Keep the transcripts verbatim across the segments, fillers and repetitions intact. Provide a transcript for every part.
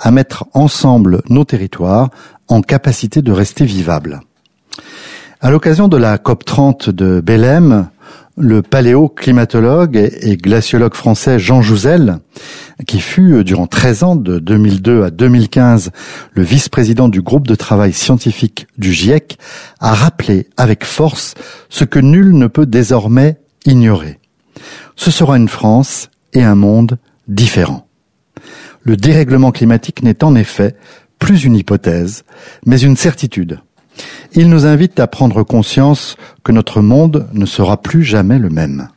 à mettre ensemble nos territoires en capacité de rester vivables. À l'occasion de la COP trente de Belém, le paléoclimatologue et glaciologue français Jean Jouzel, qui fut durant treize ans, de deux mille deux à deux mille quinze, le vice-président du groupe de travail scientifique du GIEC, a rappelé avec force ce que nul ne peut désormais ignorer. Ce sera une France et un monde différents. Le dérèglement climatique n'est en effet plus une hypothèse, mais une certitude. Il nous invite à prendre conscience que notre monde ne sera plus jamais le même.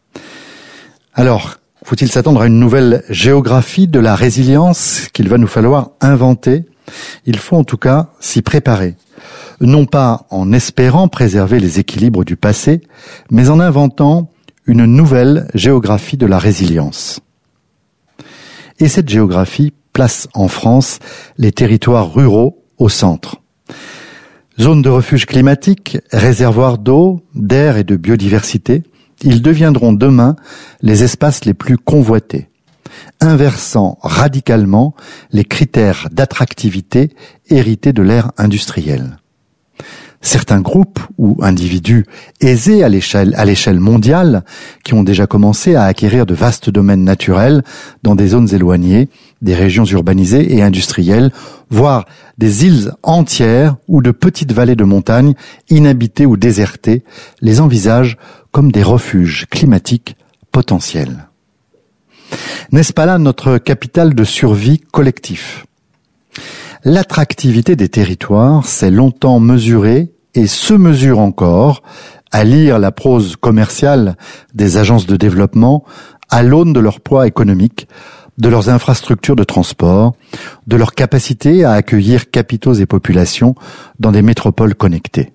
Alors, faut-il s'attendre à une nouvelle géographie de la résilience qu'il va nous falloir inventer? Il faut en tout cas s'y préparer. Non pas en espérant préserver les équilibres du passé, mais en inventant une nouvelle géographie de la résilience. Et cette géographie place en France les territoires ruraux au centre. Zones de refuge climatique, réservoirs d'eau, d'air et de biodiversité, ils deviendront demain les espaces les plus convoités, inversant radicalement les critères d'attractivité hérités de l'ère industrielle. Certains groupes ou individus aisés à l'échelle, à l'échelle mondiale, qui ont déjà commencé à acquérir de vastes domaines naturels dans des zones éloignées, des régions urbanisées et industrielles, voire des îles entières ou de petites vallées de montagne inhabitées ou désertées, les envisagent comme des refuges climatiques potentiels. N'est-ce pas là notre capital de survie collectif ? L'attractivité des territoires s'est longtemps mesurée et se mesure encore, à lire la prose commerciale des agences de développement, à l'aune de leur poids économique, de leurs infrastructures de transport, de leur capacité à accueillir capitaux et populations dans des métropoles connectées.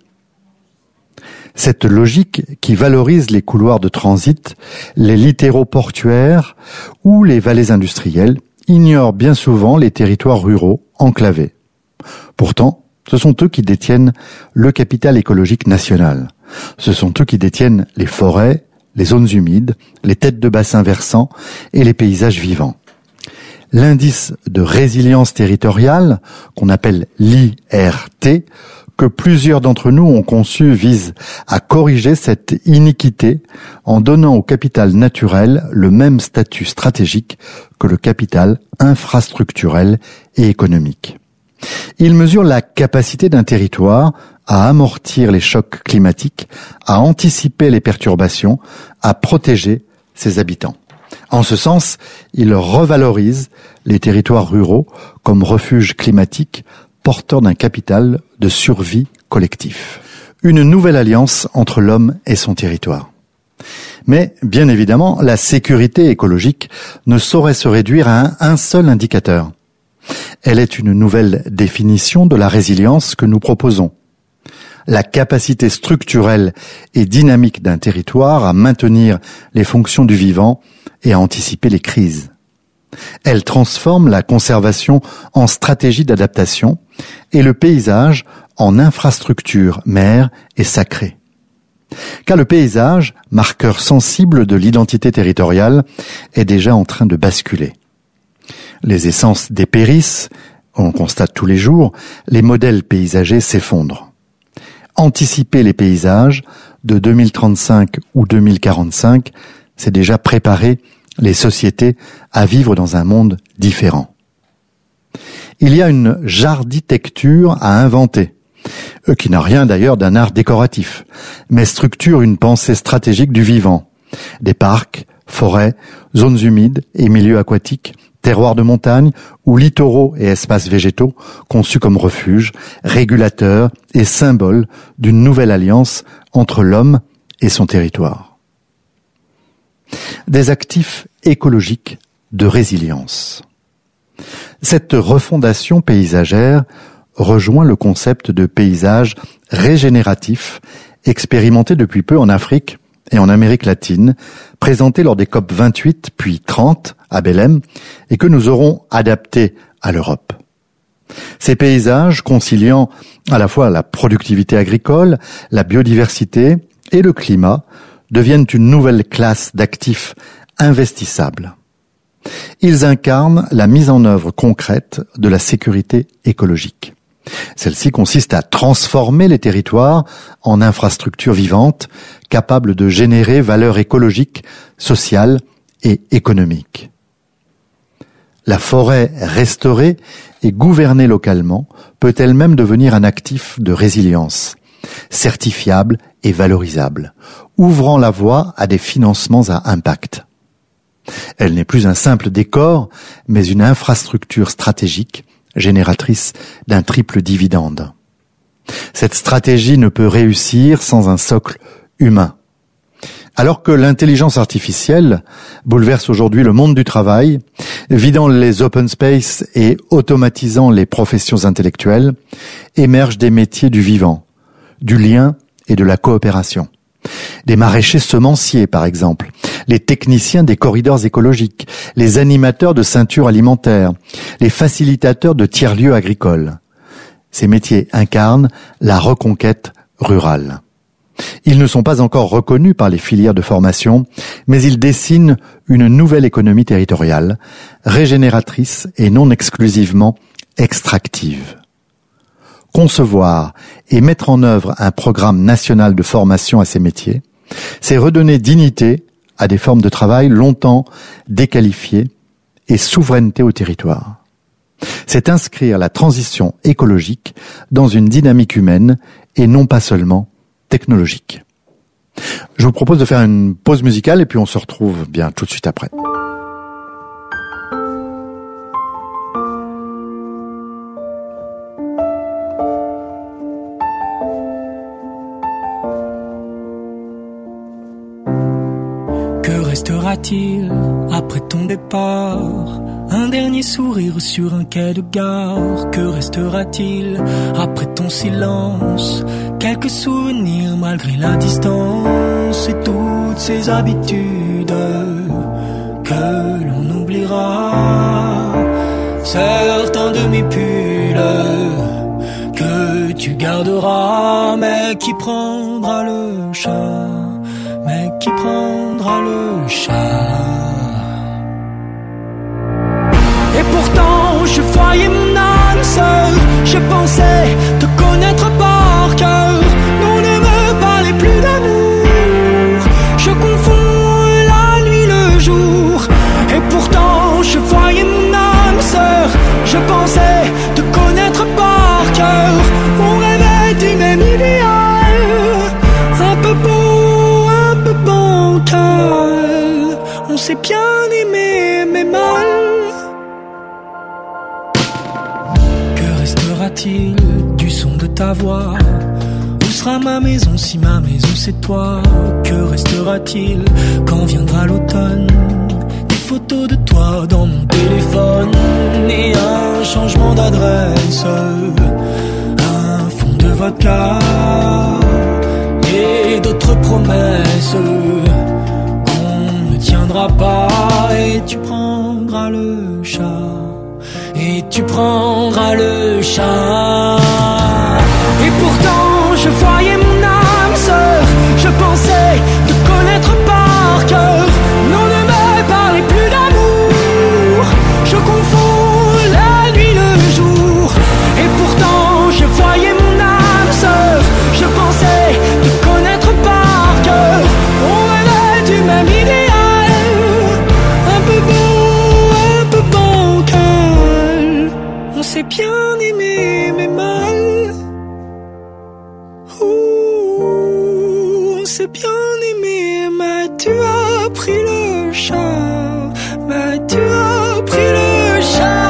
Cette logique qui valorise les couloirs de transit, les littoraux portuaires ou les vallées industrielles ignore bien souvent les territoires ruraux enclavés. Pourtant, ce sont eux qui détiennent le capital écologique national. Ce sont eux qui détiennent les forêts, les zones humides, les têtes de bassins versants et les paysages vivants. L'indice de résilience territoriale, qu'on appelle l'I R T, que plusieurs d'entre nous ont conçu, vise à corriger cette iniquité en donnant au capital naturel le même statut stratégique que le capital infrastructurel et économique. Il mesure la capacité d'un territoire à amortir les chocs climatiques, à anticiper les perturbations, à protéger ses habitants. En ce sens, il revalorise les territoires ruraux comme refuges climatiques porteurs d'un capital de survie collectif. Une nouvelle alliance entre l'homme et son territoire. Mais, bien évidemment, la sécurité écologique ne saurait se réduire à un, un seul indicateur. Elle est une nouvelle définition de la résilience que nous proposons. La capacité structurelle et dynamique d'un territoire à maintenir les fonctions du vivant et à anticiper les crises. Elle transforme la conservation en stratégie d'adaptation et le paysage en infrastructure mère et sacrée. Car le paysage, marqueur sensible de l'identité territoriale, est déjà en train de basculer. Les essences dépérissent, on constate tous les jours, les modèles paysagers s'effondrent. Anticiper les paysages de deux mille trente-cinq ou deux mille quarante-cinq, c'est déjà préparer les sociétés à vivre dans un monde différent. Il y a une jarditecture à inventer, qui n'a rien d'ailleurs d'un art décoratif, mais structure une pensée stratégique du vivant. Des parcs, forêts, zones humides et milieux aquatiques, terroirs de montagne ou littoraux et espaces végétaux conçus comme refuges, régulateurs et symboles d'une nouvelle alliance entre l'homme et son territoire. Des actifs écologiques de résilience. Cette refondation paysagère rejoint le concept de paysage régénératif expérimenté depuis peu en Afrique et en Amérique latine, présenté lors des COP vingt-huit puis trente à Belém et que nous aurons adapté à l'Europe. Ces paysages conciliant à la fois la productivité agricole, la biodiversité et le climat deviennent une nouvelle classe d'actifs investissables. Ils incarnent la mise en œuvre concrète de la sécurité écologique. Celle-ci consiste à transformer les territoires en infrastructures vivantes capables de générer valeur écologique, sociale et économique. La forêt restaurée et gouvernée localement peut elle-même devenir un actif de résilience, certifiable et valorisable, ouvrant la voie à des financements à impact. Elle n'est plus un simple décor, mais une infrastructure stratégique génératrice d'un triple dividende. Cette stratégie ne peut réussir sans un socle humain. Alors que l'intelligence artificielle bouleverse aujourd'hui le monde du travail, vidant les open space et automatisant les professions intellectuelles, émergent des métiers du vivant, du lien et de la coopération. Des maraîchers semenciers, par exemple, les techniciens des corridors écologiques, les animateurs de ceintures alimentaires, les facilitateurs de tiers-lieux agricoles. Ces métiers incarnent la reconquête rurale. Ils ne sont pas encore reconnus par les filières de formation, mais ils dessinent une nouvelle économie territoriale, régénératrice et non exclusivement extractive. Concevoir et mettre en œuvre un programme national de formation à ces métiers, c'est redonner dignité à des formes de travail longtemps déqualifiées et souveraineté au territoire. C'est inscrire la transition écologique dans une dynamique humaine et non pas seulement technologique. Je vous propose de faire une pause musicale et puis on se retrouve bien tout de suite après. Restera-t-il après ton départ? Un dernier sourire sur un quai de gare. Que restera-t-il après ton silence? Quelques souvenirs malgré la distance et toutes ces habitudes que l'on oubliera. Certains de mes pulls que tu garderas, mais qui prendra le chat? Mais qui prendra le chat? Et pourtant je voyais mon âme sœur, je pensais te connaître par cœur. Non, ne me parlez plus d'amour, je confonds la nuit le jour. Et pourtant je voyais mon âme sœur, je pensais te connaître par cœur. On rêvait du même idéal, un peu beau, un peu bancal. On s'est bien aimé mais mal. Que restera-t-il du son de ta voix? Où sera ma maison si ma maison c'est toi? Que restera-t-il quand viendra l'automne? Des photos de toi dans mon téléphone et un changement d'adresse, un fond de vodka et d'autres promesses qu'on ne tiendra pas. Et tu prendras le chat, et tu prendras le chat. Et pourtant je voyais mon âme sœur, je pensais te connaître par cœur. Non, ne me parlez plus d'amour, je confonds la nuit le jour. Et pourtant je voyais mon âme sœur, je pensais te connaître par cœur. On rêvait du même idéal, un peu beau, un peu bancal. On s'est bien aimé mais mal. Ouh, on s'est bien aimé mais tu as pris le chat, mais tu as pris le chat.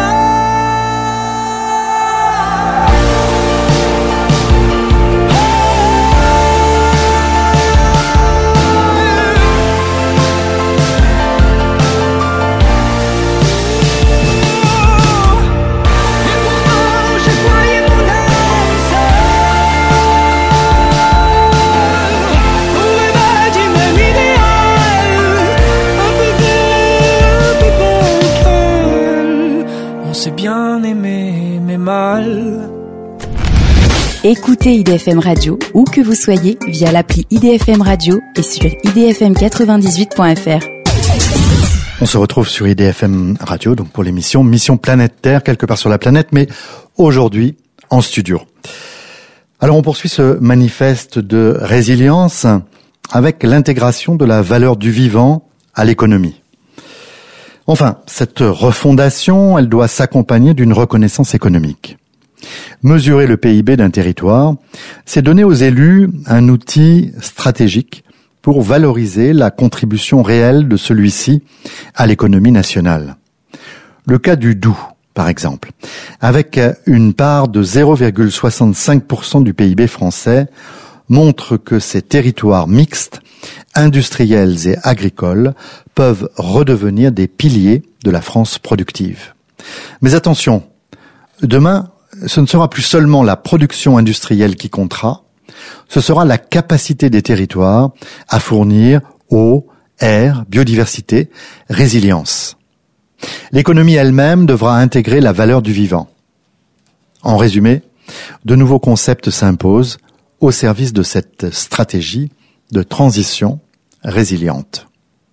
Bien aimé mais mal. Écoutez I D F M Radio où que vous soyez via l'appli I D F M Radio et sur i d f m quatre-vingt-dix-huit point f r. On se retrouve sur I D F M Radio, donc pour l'émission Mission Planète Terre, quelque part sur la planète, mais aujourd'hui en studio. Alors on poursuit ce manifeste de résilience avec l'intégration de la valeur du vivant à l'économie. Enfin, cette refondation, elle doit s'accompagner d'une reconnaissance économique. Mesurer le P I B d'un territoire, c'est donner aux élus un outil stratégique pour valoriser la contribution réelle de celui-ci à l'économie nationale. Le cas du Doubs, par exemple, avec une part de zéro virgule soixante-cinq pour cent du P I B français, montre que ces territoires mixtes, industriels et agricoles, peuvent redevenir des piliers de la France productive. Mais attention, demain, ce ne sera plus seulement la production industrielle qui comptera, ce sera la capacité des territoires à fournir eau, air, biodiversité, résilience. L'économie elle-même devra intégrer la valeur du vivant. En résumé, de nouveaux concepts s'imposent au service de cette stratégie de transition résiliente.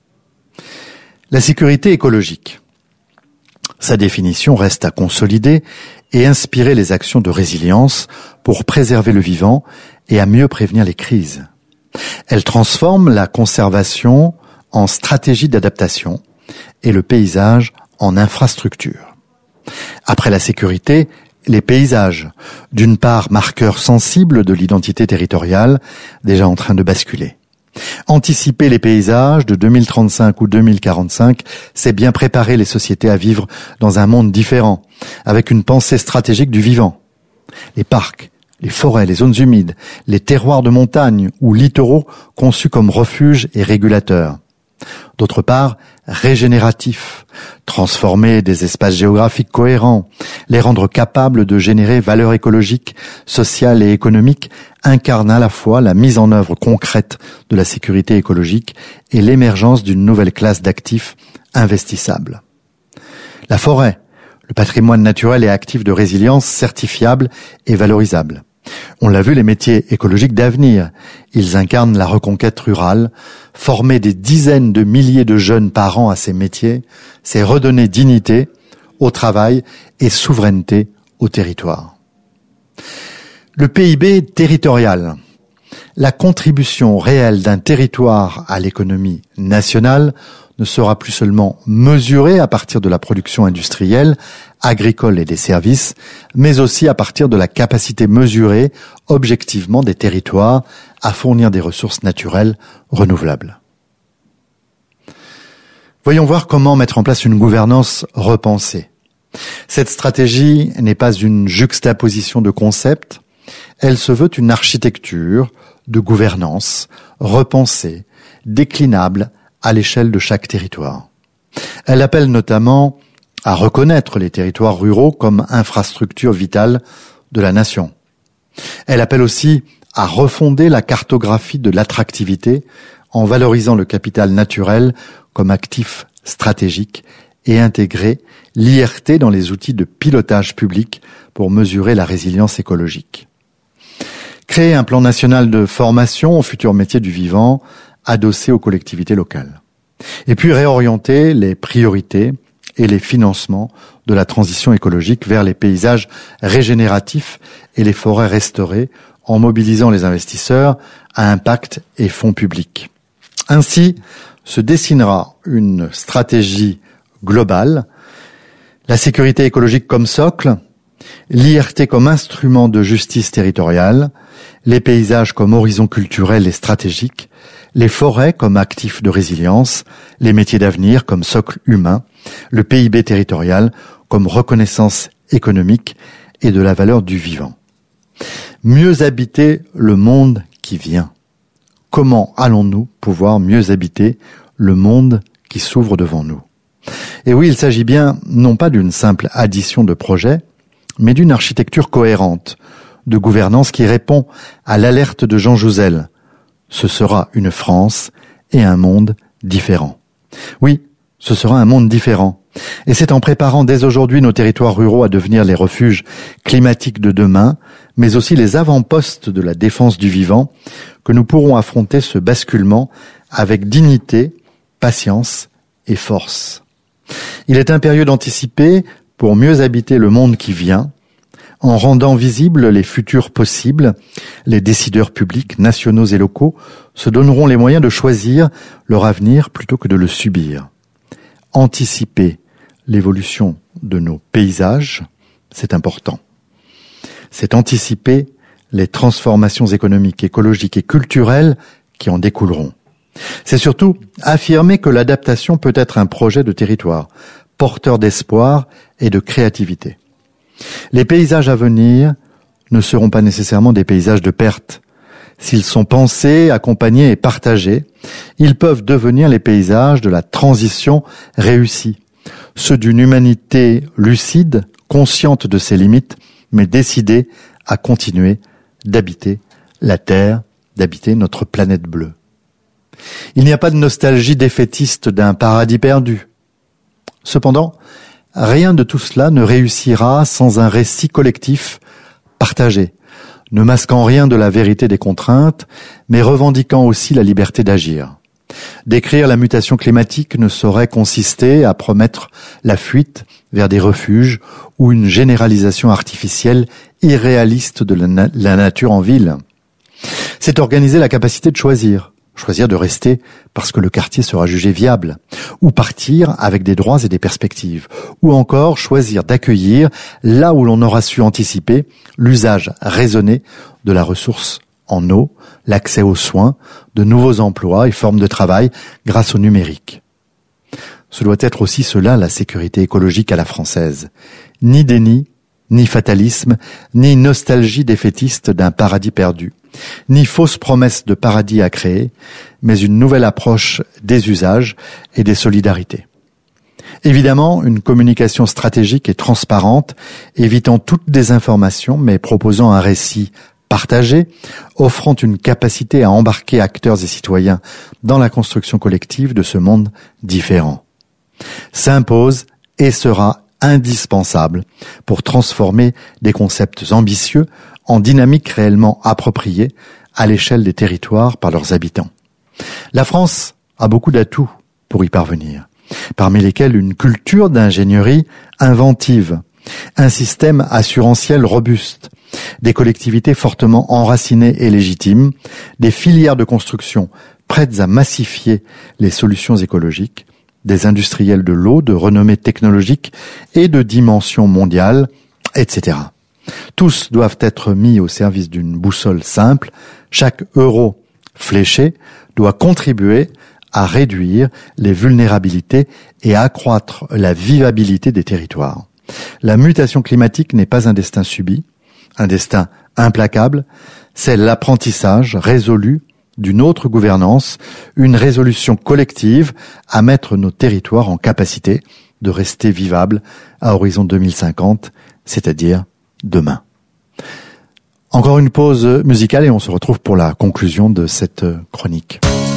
La sécurité écologique. Sa définition reste à consolider et inspirer les actions de résilience pour préserver le vivant et à mieux prévenir les crises. Elle transforme la conservation en stratégie d'adaptation et le paysage en infrastructure. Après la sécurité, les paysages, d'une part marqueurs sensibles de l'identité territoriale, déjà en train de basculer. Anticiper les paysages de deux mille trente-cinq ou deux mille quarante-cinq, c'est bien préparer les sociétés à vivre dans un monde différent, avec une pensée stratégique du vivant. Les parcs, les forêts, les zones humides, les terroirs de montagne ou littoraux conçus comme refuges et régulateurs. D'autre part, régénératifs, transformer des espaces géographiques cohérents, les rendre capables de générer valeur écologique, sociale et économique, incarne à la fois la mise en œuvre concrète de la sécurité écologique et l'émergence d'une nouvelle classe d'actifs investissables. La forêt, le patrimoine naturel et actif de résilience certifiable et valorisable. On l'a vu, les métiers écologiques d'avenir. Ils incarnent la reconquête rurale. Former des dizaines de milliers de jeunes par an à ces métiers, c'est redonner dignité au travail et souveraineté au territoire. Le P I B territorial. La contribution réelle d'un territoire à l'économie nationale ne sera plus seulement mesurée à partir de la production industrielle, agricole et des services, mais aussi à partir de la capacité mesurée objectivement des territoires à fournir des ressources naturelles renouvelables. Voyons voir comment mettre en place une gouvernance repensée. Cette stratégie n'est pas une juxtaposition de concepts, elle se veut une architecture de gouvernance repensée, déclinable à l'échelle de chaque territoire. Elle appelle notamment à reconnaître les territoires ruraux comme infrastructure vitale de la nation. Elle appelle aussi à refonder la cartographie de l'attractivité en valorisant le capital naturel comme actif stratégique et intégrer l'I R T dans les outils de pilotage public pour mesurer la résilience écologique. Créer un plan national de formation aux futurs métiers du vivant adossé aux collectivités locales. Et puis réorienter les priorités et les financements de la transition écologique vers les paysages régénératifs et les forêts restaurées en mobilisant les investisseurs à impact et fonds publics. Ainsi se dessinera une stratégie globale, la sécurité écologique comme socle, l'I R T comme instrument de justice territoriale, les paysages comme horizon culturel et stratégique, les forêts comme actifs de résilience, les métiers d'avenir comme socle humain, le P I B territorial comme reconnaissance économique et de la valeur du vivant. Mieux habiter le monde qui vient. Comment allons-nous pouvoir mieux habiter le monde qui s'ouvre devant nous? Et oui, il s'agit bien non pas d'une simple addition de projets, mais d'une architecture cohérente, de gouvernance qui répond à l'alerte de Jean Jouzel. Ce sera une France et un monde différent. Oui, ce sera un monde différent. Et c'est en préparant dès aujourd'hui nos territoires ruraux à devenir les refuges climatiques de demain, mais aussi les avant-postes de la défense du vivant, que nous pourrons affronter ce basculement avec dignité, patience et force. Il est impérieux d'anticiper pour mieux habiter le monde qui vient, en rendant visibles les futurs possibles. Les décideurs publics, nationaux et locaux, se donneront les moyens de choisir leur avenir plutôt que de le subir. Anticiper l'évolution de nos paysages, c'est important. C'est anticiper les transformations économiques, écologiques et culturelles qui en découleront. C'est surtout affirmer que l'adaptation peut être un projet de territoire, porteur d'espoir et de créativité. Les paysages à venir ne seront pas nécessairement des paysages de perte. S'ils sont pensés, accompagnés et partagés, ils peuvent devenir les paysages de la transition réussie, ceux d'une humanité lucide, consciente de ses limites, mais décidée à continuer d'habiter la Terre, d'habiter notre planète bleue. Il n'y a pas de nostalgie défaitiste d'un paradis perdu. Cependant, rien de tout cela ne réussira sans un récit collectif partagé, ne masquant rien de la vérité des contraintes, mais revendiquant aussi la liberté d'agir. Décrire la mutation climatique ne saurait consister à promettre la fuite vers des refuges ou une généralisation artificielle irréaliste de la, na- la nature en ville. C'est organiser la capacité de choisir, choisir de rester parce que le quartier sera jugé viable, ou partir avec des droits et des perspectives, ou encore choisir d'accueillir là où l'on aura su anticiper l'usage raisonné de la ressource en eau, l'accès aux soins, de nouveaux emplois et formes de travail grâce au numérique. Ce doit être aussi cela la sécurité écologique à la française. Ni déni, ni fatalisme, ni nostalgie défaitiste d'un paradis perdu, ni fausse promesse de paradis à créer, mais une nouvelle approche des usages et des solidarités. Évidemment, une communication stratégique et transparente, évitant toute désinformation, mais proposant un récit partagé, offrant une capacité à embarquer acteurs et citoyens dans la construction collective de ce monde différent, s'impose et sera indispensable pour transformer des concepts ambitieux en dynamiques réellement appropriées à l'échelle des territoires par leurs habitants. La France a beaucoup d'atouts pour y parvenir, parmi lesquels une culture d'ingénierie inventive, un système assurantiel robuste, des collectivités fortement enracinées et légitimes, des filières de construction prêtes à massifier les solutions écologiques, des industriels de l'eau de renommée technologique et de dimension mondiale, et cetera. Tous doivent être mis au service d'une boussole simple. Chaque euro fléché doit contribuer à réduire les vulnérabilités et à accroître la vivabilité des territoires. La mutation climatique n'est pas un destin subi, un destin implacable, c'est l'apprentissage résolu d'une autre gouvernance, une résolution collective à mettre nos territoires en capacité de rester vivables à horizon deux mille cinquante, c'est-à-dire demain. Encore une pause musicale et on se retrouve pour la conclusion de cette chronique.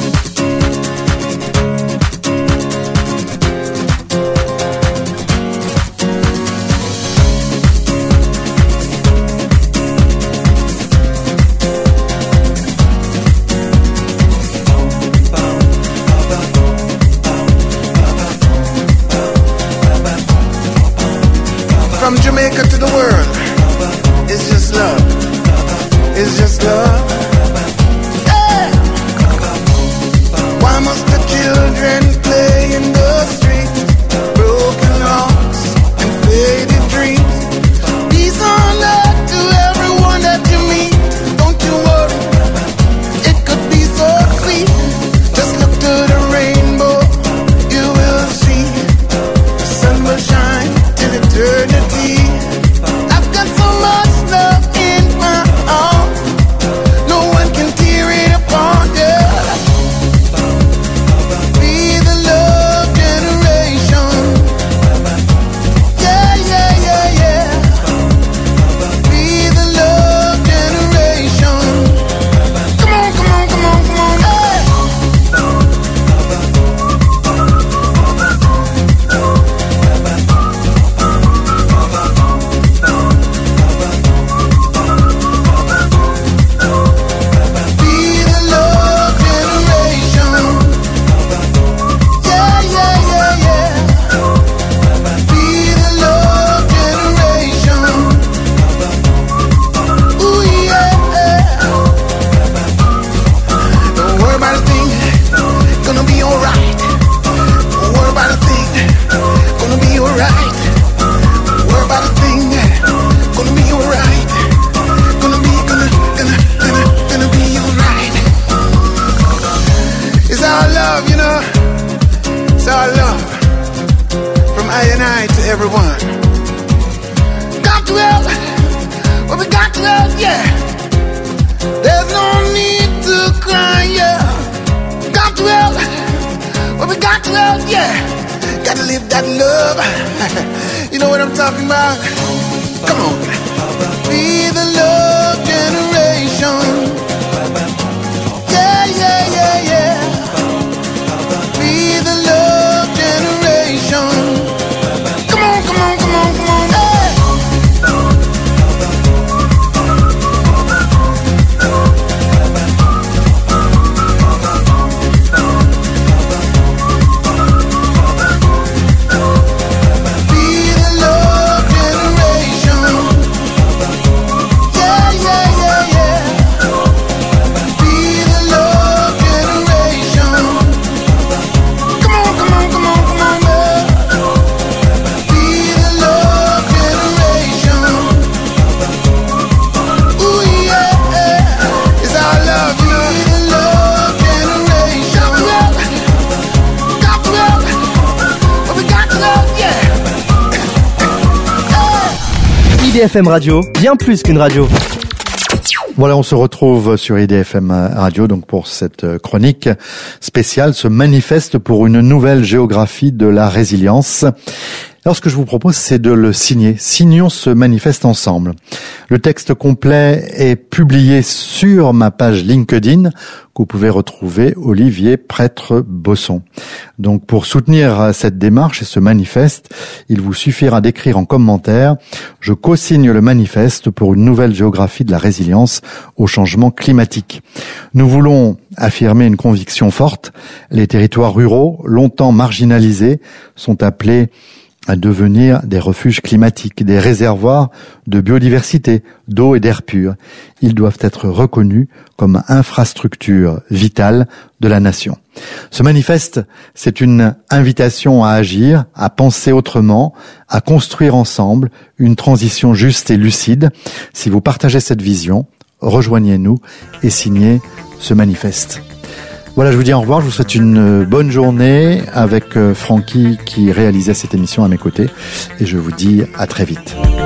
From Jamaica to the world, it's just love, it's just love. Yeah. Why must the children play in the streets? Broken hearts and faded dreams. Peace on earth to everyone that you meet. Don't you worry, it could be so sweet. Just look to the rainbow, you will see. The sun will shine till eternity. I've got so much love in my heart. No yeah. There's no need to cry, yeah. Got to help, but we got to help, yeah. Gotta live that love. You know what I'm talking about? Come on. Be the love generation. Yeah, yeah, yeah, yeah. Be the love generation. Come on, come on, come on, come on. Hey. Be the love generation. Yeah, yeah, yeah, yeah. Be the love generation. Come on, come on, come on, come on, man. Be the love generation. Ooh, yeah, it's our love, you know. Be the love generation. Got to help, but we got to love, yeah. I D F M Radio, bien plus qu'une radio. Voilà, on se retrouve sur I D F M Radio donc pour cette chronique spéciale, ce manifeste pour une nouvelle géographie de la résilience. Alors ce que je vous propose, c'est de le signer. Signons ce manifeste ensemble. Le texte complet est publié sur ma page LinkedIn que vous pouvez retrouver Olivier Prêtre-Bosson. Donc pour soutenir cette démarche et ce manifeste, il vous suffira d'écrire en commentaire « Je co-signe le manifeste pour une nouvelle géographie de la résilience au changement climatique ». Nous voulons affirmer une conviction forte. Les territoires ruraux, longtemps marginalisés, sont appelés à devenir des refuges climatiques, des réservoirs de biodiversité, d'eau et d'air pur. Ils doivent être reconnus comme infrastructure vitale de la nation. Ce manifeste, c'est une invitation à agir, à penser autrement, à construire ensemble une transition juste et lucide. Si vous partagez cette vision, rejoignez-nous et signez ce manifeste. Voilà, je vous dis au revoir, je vous souhaite une bonne journée avec Francky qui réalisait cette émission à mes côtés et je vous dis à très vite.